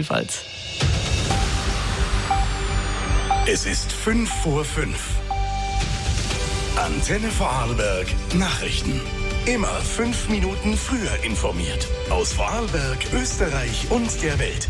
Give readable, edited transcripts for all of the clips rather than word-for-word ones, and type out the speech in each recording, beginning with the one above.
jedenfalls. Es ist 5:05 Antenne Vorarlberg Nachrichten. Immer 5 Minuten früher informiert. Aus Vorarlberg, Österreich und der Welt.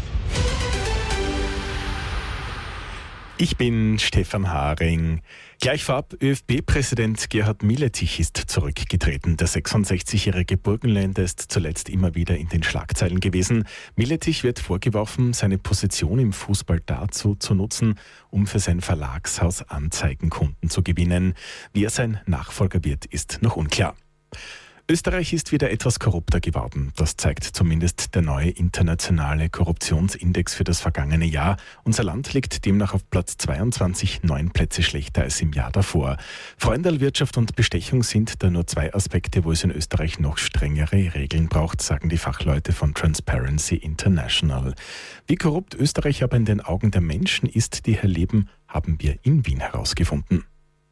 Ich bin Stefan Haring. Gleich vorab, ÖFB-Präsident Gerhard Miletich ist zurückgetreten. Der 66-jährige Burgenländer ist zuletzt immer wieder in den Schlagzeilen gewesen. Miletich wird vorgeworfen, seine Position im Fußball dazu zu nutzen, um für sein Verlagshaus Anzeigenkunden zu gewinnen. Wer sein Nachfolger wird, ist noch unklar. Österreich ist wieder etwas korrupter geworden. Das zeigt zumindest der neue internationale Korruptionsindex für das vergangene Jahr. Unser Land liegt demnach auf Platz 22, 9 Plätze schlechter als im Jahr davor. Freundelwirtschaft und Bestechung sind da nur 2 Aspekte, wo es in Österreich noch strengere Regeln braucht, sagen die Fachleute von Transparency International. Wie korrupt Österreich aber in den Augen der Menschen ist, die hier leben, haben wir in Wien herausgefunden.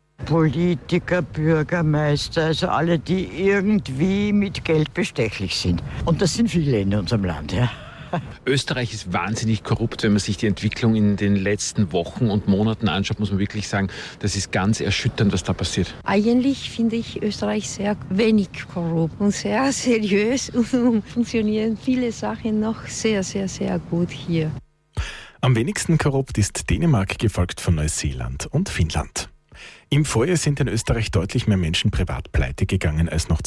Politiker, Bürgermeister, also alle, die irgendwie mit Geld bestechlich sind. Und das sind viele in unserem Land, ja. Österreich ist wahnsinnig korrupt. Wenn man sich die Entwicklung in den letzten Wochen und Monaten anschaut, muss man wirklich sagen, das ist ganz erschütternd, was da passiert. Eigentlich finde ich Österreich sehr wenig korrupt und sehr seriös und funktionieren viele Sachen noch sehr, sehr, sehr gut hier. Am wenigsten korrupt ist Dänemark, gefolgt von Neuseeland und Finnland. Im Vorjahr sind in Österreich deutlich mehr Menschen privat pleite gegangen als noch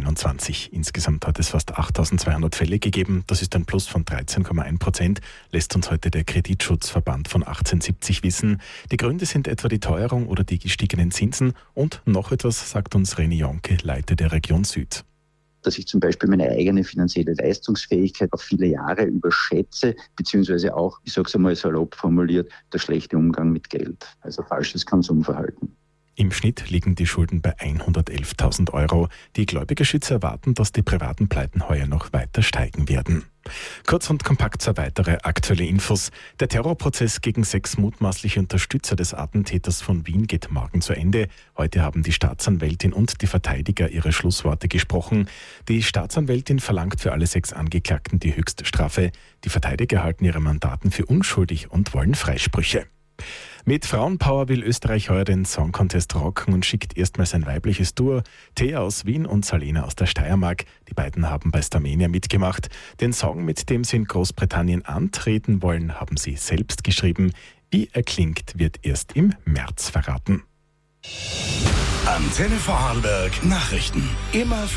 2021. Insgesamt hat es fast 8.200 Fälle gegeben. Das ist ein Plus von 13,1%, lässt uns heute der Kreditschutzverband von 1870 wissen. Die Gründe sind etwa die Teuerung oder die gestiegenen Zinsen. Und noch etwas, sagt uns René Jonke, Leiter der Region Süd. Dass ich zum Beispiel meine eigene finanzielle Leistungsfähigkeit auf viele Jahre überschätze, beziehungsweise auch, ich sage es einmal salopp formuliert, der schlechte Umgang mit Geld, also falsches Konsumverhalten. Im Schnitt liegen die Schulden bei 111.000 Euro. Die Gläubigerschützer erwarten, dass die privaten Pleiten heuer noch weiter steigen werden. Kurz und kompakt zwei weitere aktuelle Infos. Der Terrorprozess gegen 6 mutmaßliche Unterstützer des Attentäters von Wien geht morgen zu Ende. Heute haben die Staatsanwältin und die Verteidiger ihre Schlussworte gesprochen. Die Staatsanwältin verlangt für alle 6 Angeklagten die Höchststrafe. Die Verteidiger halten ihre Mandaten für unschuldig und wollen Freisprüche. Mit Frauenpower will Österreich heuer den Song Contest rocken und schickt erstmals ein weibliches Duo. Thea aus Wien und Salena aus der Steiermark. Die beiden haben bei Starmania mitgemacht. Den Song, mit dem sie in Großbritannien antreten wollen, haben sie selbst geschrieben. Wie er klingt, wird erst im März verraten. Antenne Vorarlberg Nachrichten. Immer